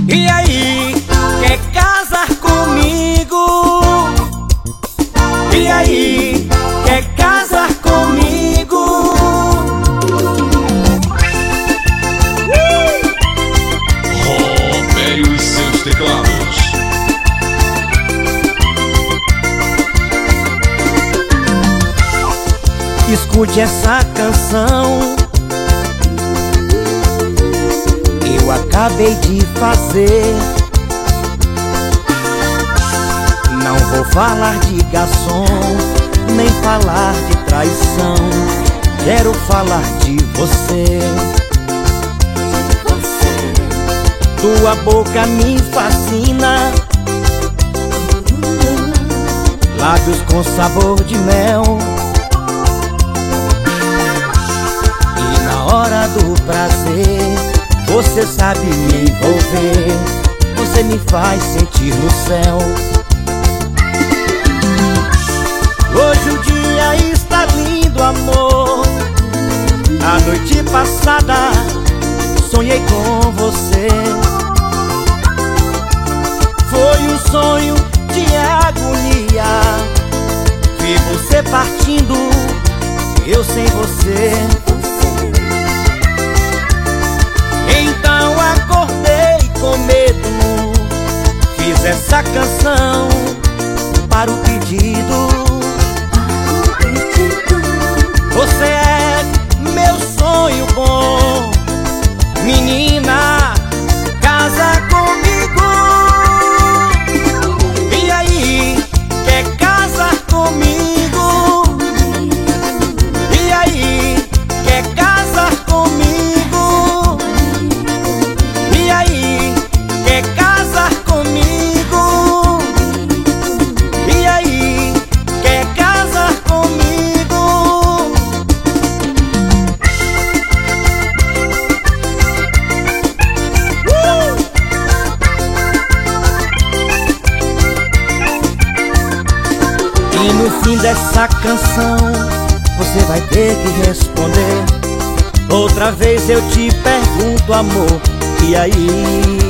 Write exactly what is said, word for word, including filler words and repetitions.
E aí, quer casar comigo? E aí, quer casar comigo? Robério e seus teclados. Escute essa canção, eu acabei de fazer. Não vou falar de garçom, nem falar de traição. Quero falar de você. Tua boca me fascina, lábios com sabor de mel. E na hora do prazer, você sabe me envolver. Você me faz sentir no céu. Hoje o dia está lindo, amor. A noite passada sonhei com você. Foi um sonho de agonia. Vi você partindo, eu sem você. Então acordei com medo, fiz essa canção para o pedido. Você é meu sonho bom, menina, casa comigo. E aí, quer casar comigo? E aí, quer casar comigo? E aí, quer casar comigo? E aí, quer casar comigo? E no fim dessa canção, você vai ter que responder. Outra vez eu te pergunto, amor, e aí?